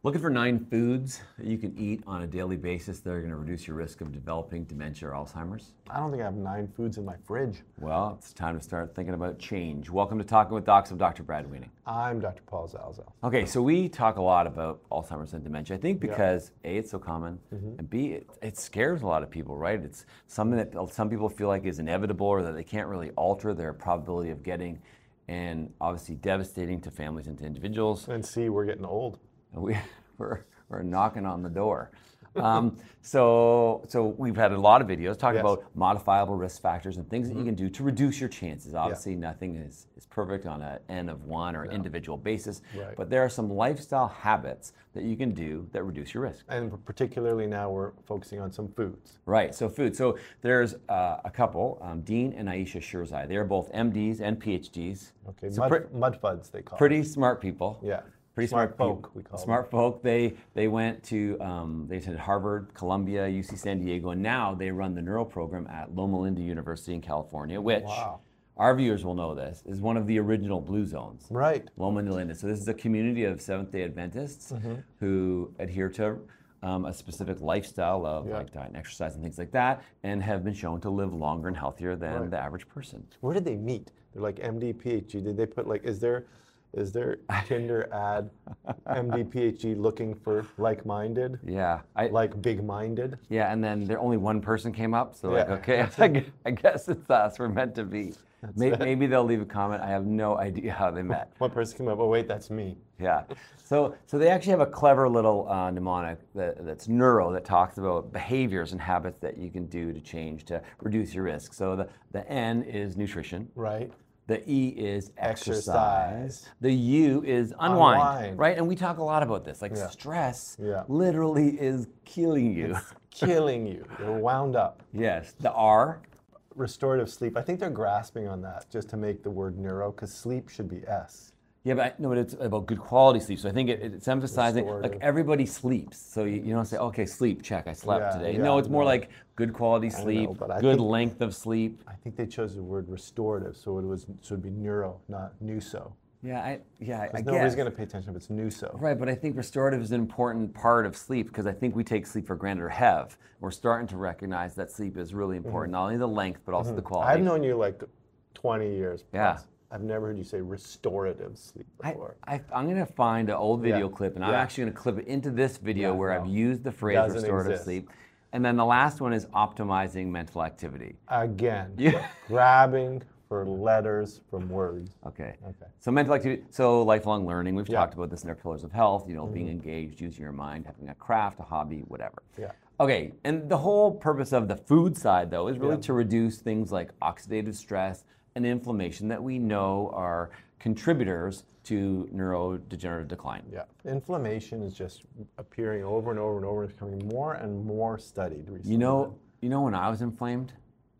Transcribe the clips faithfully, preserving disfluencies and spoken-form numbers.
Looking for nine foods that you can eat on a daily basis that are going to reduce your risk of developing dementia or Alzheimer's? I don't think I have nine foods in my fridge. Well, it's time to start thinking about change. Welcome to Talking with Docs. I'm Doctor Brad Wiening. I'm Doctor Paul Zalzal. Okay, so we talk a lot about Alzheimer's and dementia. I think because yeah. A, it's so common, mm-hmm. and B, it, it scares a lot of people, right? It's something that some people feel like is inevitable or that they can't really alter their probability of getting, and obviously devastating to families and to individuals. And C, we're getting old. We, we're, we're knocking on the door. Um, so, so we've had a lot of videos talking yes. about modifiable risk factors and things mm-hmm. that you can do to reduce your chances. Obviously, yeah. nothing is, is perfect on an N of one or no. individual basis, right. but there are some lifestyle habits that you can do that reduce your risk. And particularly now we're focusing on some foods. Right, so food. So there's uh, a couple, um, Dean and Aisha Shirzai. They're both M Ds and P H Ds. Okay, so mud, pre- mudfuds they call Pretty it. smart people. Yeah. Pretty smart, smart folk, people. we call Smart them. folk. They they went to um, they attended Harvard, Columbia, U C San Diego, and now they run the neuro program at Loma Linda University in California, which wow. our viewers will know this is one of the original Blue Zones. Right. Loma Linda. So this is a community of Seventh-day Adventists mm-hmm. who adhere to um, a specific lifestyle of yeah. like diet and exercise and things like that, and have been shown to live longer and healthier than right. the average person. Where did they meet? They're like M D, P H D. Did they put like? Is there? Is there Tinder ad, M D, P H D looking for like-minded? Yeah. I, like big-minded? Yeah, and then there only one person came up, so yeah. like, okay, I gu- I guess it's us, we're meant to be. Maybe, maybe they'll leave a comment. I have no idea how they met. One person came up, oh wait, that's me. Yeah. So so they actually have a clever little uh, mnemonic that, that's neuro that talks about behaviors and habits that you can do to change to reduce your risk. So the, the N is nutrition. Right. The E is exercise. exercise. The U is unwind, unwind, right? And we talk a lot about this. Like yeah. stress yeah. literally is killing you. It's killing you. You're wound up. Yes. The R. Restorative sleep. I think they're grasping on that just to make the word neuro, because sleep should be S. Yeah, but I, no, but it's about good quality sleep. So I think it, it's emphasizing like everybody sleeps. So you, you don't say, okay, sleep, check, I slept yeah, today. Yeah, no, it's more no. like good quality sleep, know, good think, length of sleep. I think they chose the word restorative, so it was so it'd be neuro, not nuso. Yeah, I yeah, I guess. Nobody's going to pay attention if it's nuso. Right, but I think restorative is an important part of sleep because I think we take sleep for granted or have. We're starting to recognize that sleep is really important, mm-hmm. not only the length, but also mm-hmm. the quality. I've known you like twenty years plus. Yeah. I've never heard you say restorative sleep before. I, I, I'm going to find an old video yeah. clip, and yeah. I'm actually going to clip it into this video yeah, where no. I've used the phrase Doesn't restorative exist. sleep. And then the last one is optimizing mental activity. Again, yeah. grabbing for letters from words. Okay. Okay. So mental activity, so lifelong learning, we've yeah. talked about this in our pillars of health, you know, mm-hmm. being engaged, using your mind, having a craft, a hobby, whatever. Yeah. Okay, and the whole purpose of the food side, though, is really yeah. to reduce things like oxidative stress and inflammation that we know are contributors to neurodegenerative decline. Yeah, inflammation is just appearing over and over and over, becoming more and more studied recently. You know, you know when I was inflamed?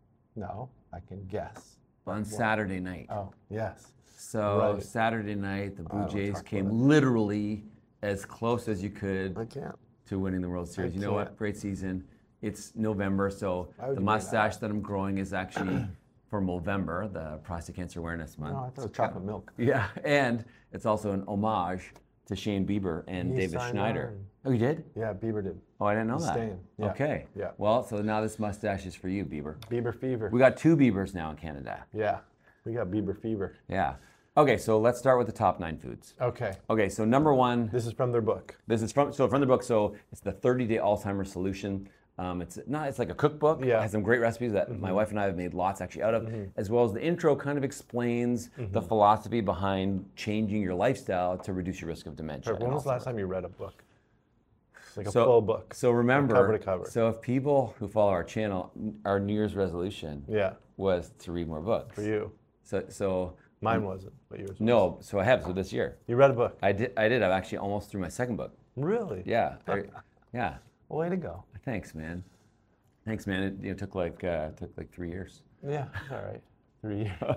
No, I can guess. On Saturday night. Oh, yes. So right. Saturday night, the Blue I Jays came literally as close as you could I can't. to winning the World Series. I you know can't. what? Great season. It's November, so the mustache that? that I'm growing is actually for Movember, the Prostate Cancer Awareness Month. No, I thought it was chocolate milk. Yeah, and it's also an homage to Shane Bieber and He David Schneider. on. Oh, you did? Yeah, Bieber did. Oh, I didn't know He's that. staying. Yeah. Okay. Yeah. Well, so now this mustache is for you, Bieber. Bieber fever. We got two Biebers now in Canada. Yeah, we got Bieber fever. Yeah. Okay, so let's start with the top nine foods. Okay. Okay, so number one. This is from their book. This is from so from the book. So it's the thirty-day Alzheimer's solution. Um, it's not. It's like a cookbook. Yeah. It has some great recipes that mm-hmm. my wife and I have made lots actually out of, mm-hmm. as well as the intro kind of explains mm-hmm. the philosophy behind changing your lifestyle to reduce your risk of dementia. Right, when was the last time you read a book? It's like a so, full book. So remember, cover to cover. So if people who follow our channel, our New Year's resolution yeah. was to read more books. For you. So so. Mine wasn't, but yours was. No, so I have. So this year. You read a book? I did. I did. I'm actually almost through my second book. Really? Yeah. I, yeah. Well, way to go. Thanks, man. Thanks, man. It you know, took like uh, took like three years. Yeah. All right. Three years.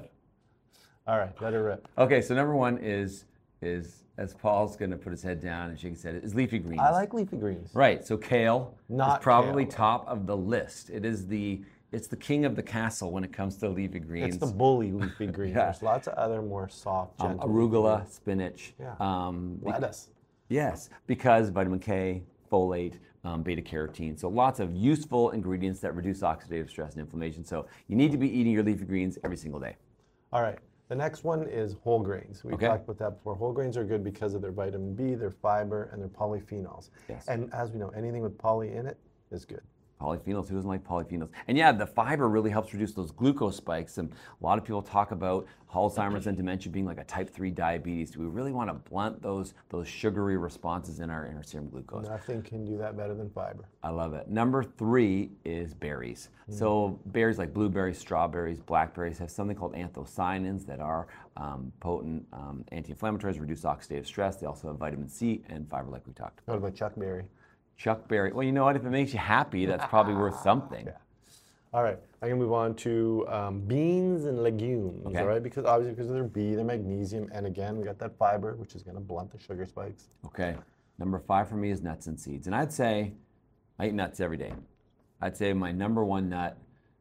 All right. Let it rip. Okay. So number one is is as Paul's going to put his head down and shake his head is leafy greens. I like leafy greens. Right. So kale Not is probably kale. top of the list. It is the it's the king of the castle when it comes to leafy greens. It's the bully leafy greens. Yeah. There's lots of other more soft, um, gentle arugula, leafy spinach, Yeah. um, lettuce. Yes, because vitamin K, folate, um, beta carotene. So lots of useful ingredients that reduce oxidative stress and inflammation. So you need to be eating your leafy greens every single day. All right. The next one is whole grains. We Okay. talked about that before. Whole grains are good because of their vitamin B, their fiber, and their polyphenols. Yes. And as we know, anything with poly in it is good. Polyphenols, who doesn't like polyphenols? And yeah, the fiber really helps reduce those glucose spikes. And a lot of people talk about Alzheimer's and dementia being like a type three diabetes. Do we really want to blunt those those sugary responses in our, in our serum glucose? Nothing can do that better than fiber. I love it. Number three is berries. Mm. So berries like blueberries, strawberries, blackberries have something called anthocyanins that are um, potent um, anti-inflammatories, reduce oxidative stress. They also have vitamin C and fiber like we talked about. What about chuckberry? Chuckberry. Well, you know what? If it makes you happy, that's probably worth something. Yeah. All right. I'm going to move on to um, beans and legumes, Okay. all right? Because obviously because of their B, their magnesium, and again, we got that fiber, which is going to blunt the sugar spikes. Okay. Number five for me is nuts and seeds. And I'd say I eat nuts every day. I'd say my number one nut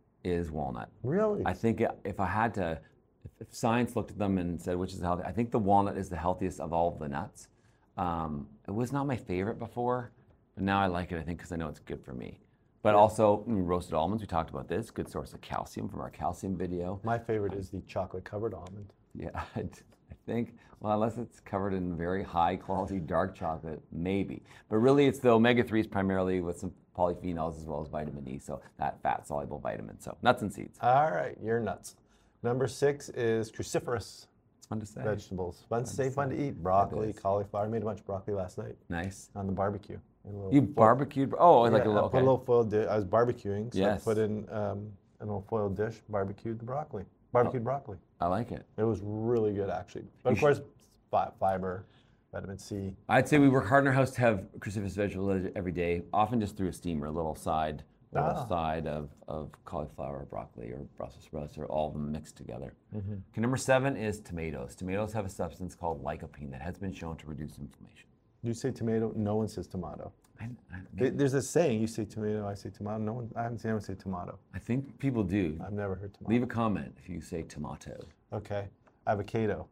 is walnut. Really? I think if I had to, if, if science looked at them and said which is the healthy, I think the walnut is the healthiest of all of the nuts. Um, it was not my favorite before, but now I like it, I think, because I know it's good for me. But also, mm, roasted almonds, we talked about this, good source of calcium from our calcium video. My favorite is the chocolate-covered almond. Yeah, I think, well, unless it's covered in very high quality dark chocolate, maybe. But really, it's the omega threes primarily with some polyphenols as well as vitamin E, so that fat-soluble vitamin. So nuts and seeds. All right, you're nuts. Number six is cruciferous It's fun to say. vegetables. Fun to Fun say, to fun say. to eat. Broccoli, It is. cauliflower. I made a bunch of broccoli last night Nice. on the barbecue. And a little You foil- barbecued? Oh, like a Yeah, little, I put a okay. little foil di- I was barbecuing, so Yes. I put in um, a little foil dish, barbecued the broccoli. Barbecued broccoli. I like it. It was really good, actually. But You of sh- course, fi- fiber, vitamin C. I'd say we work hard in our house to have cruciferous vegetables every day, often just through a steamer, a little side, a little Ah. side of, of cauliflower, broccoli, or Brussels sprouts, or all of them mixed together. Mm-hmm. Okay, number seven is tomatoes. Tomatoes have a substance called lycopene that has been shown to reduce inflammation. You say tomato, no one says tomato. I, I, There- There's a saying, you say tomato, I say tomato. No one, I haven't seen anyone say tomato. I think people do. I've never heard tomato. Leave a comment if you say tomato. Okay. Avocado.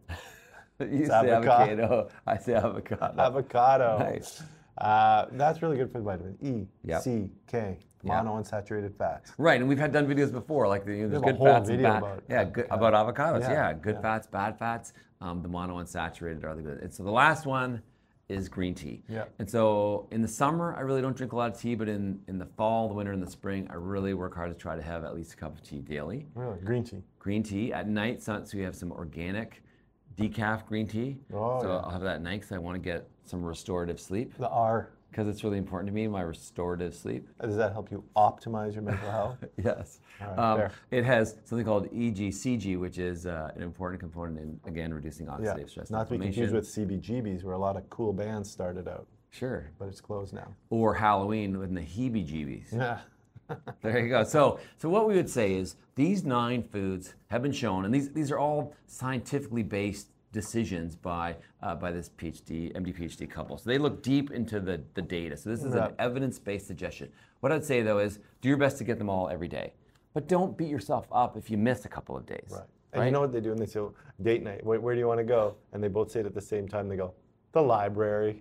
You say avocado. avocado. I say avocado. Avocado. Nice. Uh, that's really good for the vitamin E, Yep. C, K, Yeah. monounsaturated fats. Right, and we've had done videos before, like the, you know, there's have a good whole fats and video bad. about Yeah, good, avocado. about avocados. Yeah, Yeah, good yeah. fats, bad fats. Um, the monounsaturated are the good. And so the last one is green tea. Yeah. And so in the summer, I really don't drink a lot of tea, but in, in the fall, the winter, and the spring, I really work hard to try to have at least a cup of tea daily. Really, green tea. Green tea at night, so so we have some organic decaf green tea. Oh, so yeah. I'll have that at night because I want to get some restorative sleep The R. because it's really important to me, my restorative sleep. Does that help you optimize your mental health? Yes. All right, Um, fair. it has something called E G C G, which is uh, an important component in, again, reducing Yeah. oxidative stress. Not to be inflammation. confused with C B G Bs, where a lot of cool bands started out, Sure. but it's closed now. Or Halloween with the heebie-jeebies. Yeah. There you go. So, so what we would say is these nine foods have been shown, and these these are all scientifically based decisions by uh, by this PhD, M D PhD couple. So they look deep into the, the data. So this is Yeah. an evidence-based suggestion. What I'd say though is do your best to get them all every day, but don't beat yourself up if you miss a couple of days. Right. And Right? you know what they do? And they say, "Oh, date night, where, where do you want to go?" And they both say it at the same time. They go, the library.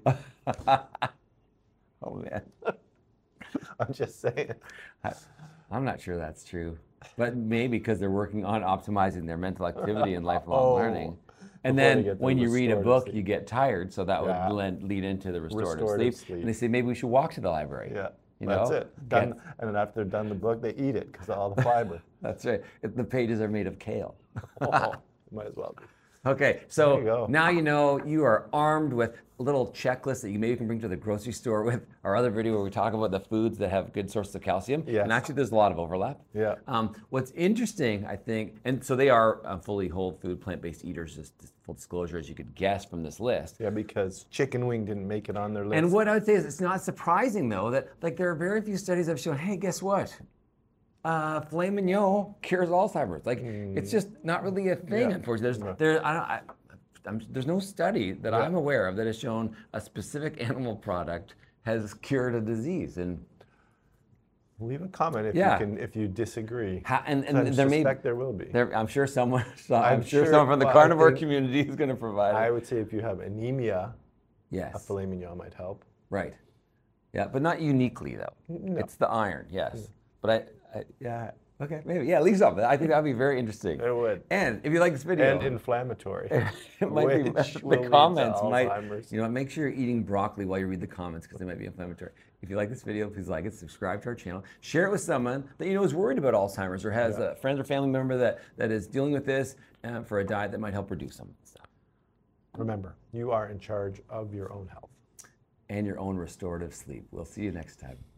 Oh man, I'm just saying. I, I'm not sure that's true, but maybe because they're working on optimizing their mental activity and lifelong Oh, learning. And before they then get the when you read a restorative book, sleep. you get tired, so that Yeah. would lend, lead into the restorative, Restorative sleep. sleep. And they say maybe we should walk to the library. Yeah. You That's know? it. Done. Get- And then after they're done the book, they eat it because of all the fiber. That's right. It- The pages are made of kale. Oh, might as well be. Okay, There so you go. now you know you are armed with a little checklist that you maybe can bring to the grocery store with our other video where we talk about the foods that have good sources of calcium. Yes. And actually, there's a lot of overlap. Yeah. Um, what's interesting, I think, and so they are uh, fully whole food, plant-based eaters, just full disclosure, as you could guess from this list. Yeah, because chicken wing didn't make it on their list. And what I would say is it's not surprising, though, that like there are very few studies that have shown, hey, guess what? Uh, filet mignon cures Alzheimer's. Like, it's just not really a thing, Yeah. unfortunately. There's, Yeah. there, I don't, I, I'm, there's no study that Yeah. I'm aware of that has shown a specific animal product has cured a disease. And Leave a comment if Yeah. you can if you disagree. ha, and, I and there may suspect there will be. there, I'm sure someone, I'm, I'm sure, sure- someone from the well, I carnivore think- community is going to provide I it. would say if you have anemia Yes. a filet mignon might help. Right. Yeah, but not uniquely though. No. It's the iron, yes. But I, I, yeah, okay, maybe. Yeah, leave some. I think that'd be very interesting. It would. And if you like this video, And inflammatory. it might be, which the will lead to comments might, Alzheimer's. you know, make sure you're eating broccoli while you read the comments because they might be inflammatory. If you like this video, please like it, subscribe to our channel, share it with someone that you know is worried about Alzheimer's or has Yeah. a friend or family member that, that is dealing with this uh, for a diet that might help reduce some stuff. Remember, you are in charge of your own health. And your own restorative sleep. We'll see you next time.